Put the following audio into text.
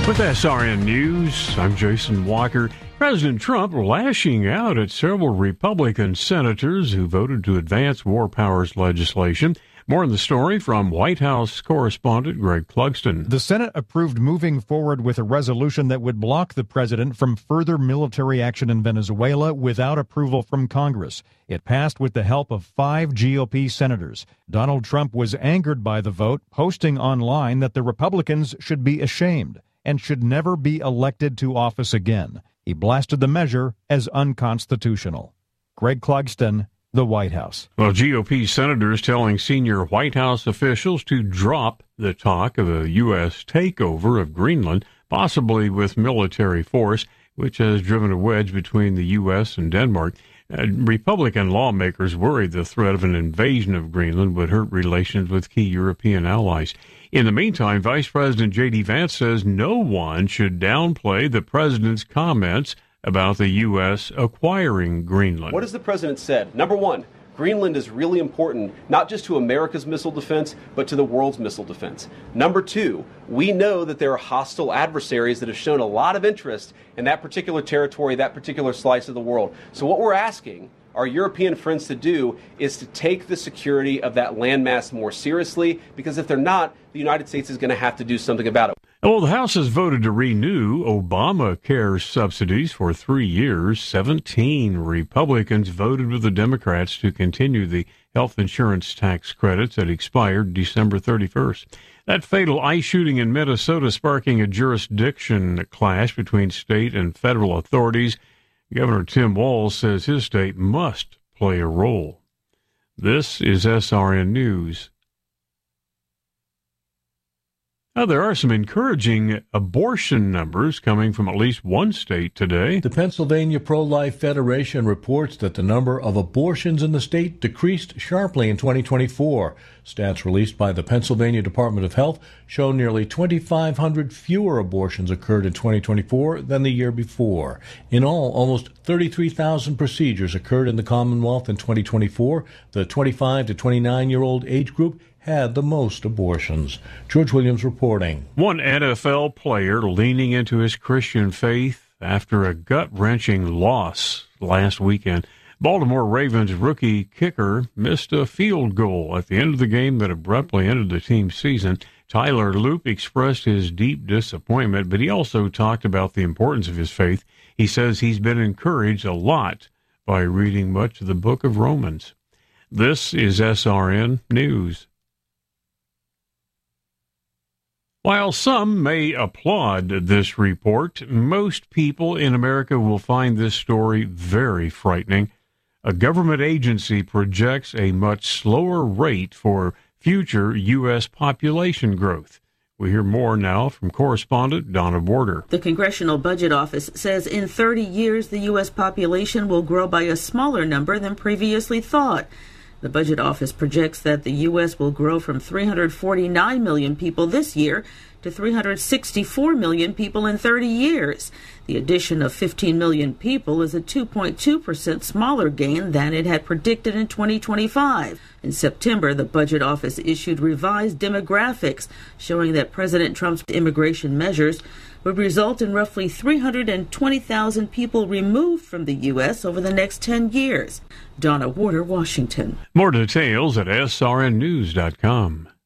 With SRN News, I'm Jason Walker. President Trump lashing out at several Republican senators who voted to advance war powers legislation. More in the story from White House correspondent Greg Clugston. The Senate approved moving forward with a resolution that would block the president from further military action in Venezuela without approval from Congress. It passed with the help of 5 GOP senators. Donald Trump was angered by the vote, posting online that the Republicans should be ashamed and should never be elected to office again. He blasted the measure as unconstitutional. Greg Clugston, the White House. Well, GOP senators telling senior White House officials to drop the talk of a U.S. takeover of Greenland, possibly with military force, which has driven a wedge between the U.S. and Denmark. Republican lawmakers worry the threat of an invasion of Greenland would hurt relations with key European allies. In the meantime, Vice President J.D. Vance says no one should downplay the president's comments about the U.S. acquiring Greenland. What has the president said? Number one, Greenland is really important, not just to America's missile defense, but to the world's missile defense. Number two, we know that there are hostile adversaries that have shown a lot of interest in that particular territory, that particular slice of the world. So what we're asking our European friends to do is to take the security of that landmass more seriously, because if they're not, the United States is going to have to do something about it. Well, the House has voted to renew Obamacare subsidies for 3 years. 17 Republicans voted with the Democrats to continue the health insurance tax credits that expired December 31st. That fatal ICE shooting in Minnesota sparking a jurisdiction clash between state and federal authorities. Governor Tim Walz says his state must play a role. This is SRN News. Now, there are some encouraging abortion numbers coming from at least one state today. The Pennsylvania Pro-Life Federation reports that the number of abortions in the state decreased sharply in 2024. Stats released by the Pennsylvania Department of Health show nearly 2,500 fewer abortions occurred in 2024 than the year before. In all, almost 33,000 procedures occurred in the Commonwealth in 2024. The 25 to 29-year-old age group had the most abortions. George Williams reporting. One NFL player leaning into his Christian faith after a gut-wrenching loss last weekend. Baltimore Ravens rookie kicker missed a field goal at the end of the game that abruptly ended the team's season. Tyler Loop expressed his deep disappointment, but he also talked about the importance of his faith. He says he's been encouraged a lot by reading much of the book of Romans. This is SRN News. While some may applaud this report, most people in America will find this story very frightening. A government agency projects a much slower rate for future U.S. population growth. We hear more now from correspondent Donna Border. The Congressional Budget Office says in 30 years the U.S. population will grow by a smaller number than previously thought. The Budget Office projects that the U.S. will grow from 349 million people this year to 364 million people in 30 years. The addition of 15 million people is a 2.2% smaller gain than it had predicted in 2025. In September, the Budget Office issued revised demographics showing that President Trump's immigration measures would result in roughly 320,000 people removed from the U.S. over the next 10 years. Donna Warder, Washington. More details at srnnews.com.